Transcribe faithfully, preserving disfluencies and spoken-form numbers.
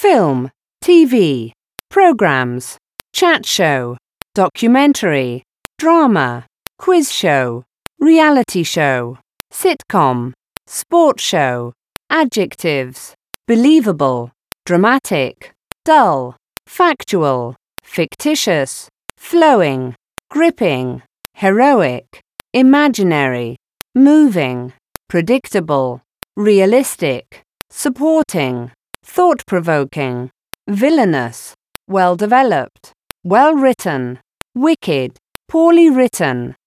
film, T V, programs, chat show, documentary, drama, quiz show, reality show, sitcom, sport show, adjectives, believable, dramatic, dull, factual, fictitious, flowing, gripping, heroic, imaginary, moving, predictable, realistic, supporting, thought-provoking, villainous, well-developed, well-written, wicked, poorly written,